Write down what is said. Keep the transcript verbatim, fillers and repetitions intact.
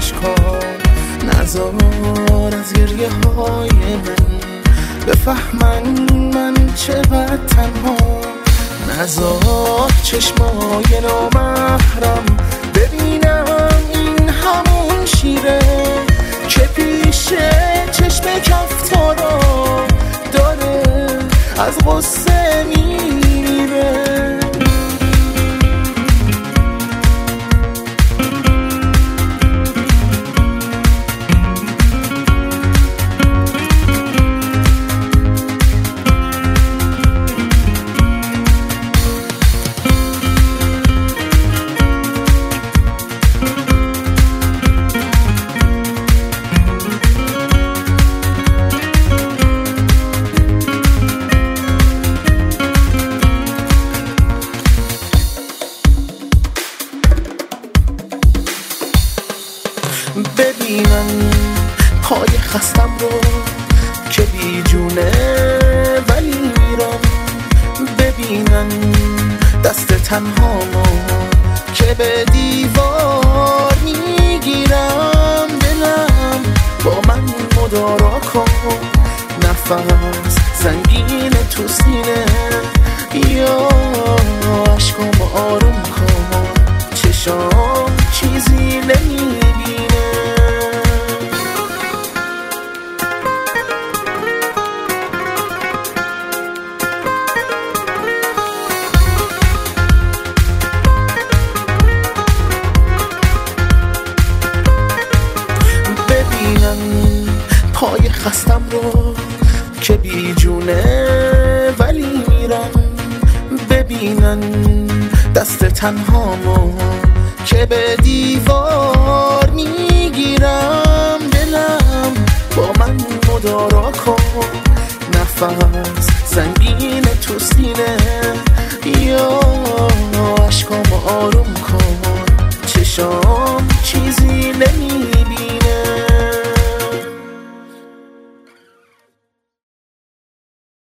عشقا، نزار از گریه های من بفهمن من چقدر تنها، نزار چشمای نامحرم ببینم این همون شیره که پیش چشم کفتارا داره از غصه میمیره. ببینن پای خستم رو که بی جونه ولی میرم، ببینن دست تنهامو که به دیوار میگیرم، دلم با من مدارا کن، نفس زنگین تو سینه یا عشقم آروم کن، چشام چیزی نمیبینه. پای خستم رو که بی جونه ولی میرم، ببینن دست تنهامو که به دیوار میگیرم، دلم با من مدارا کن، نفس زنگین تو سینه یا عشقامو آروم کن، چشام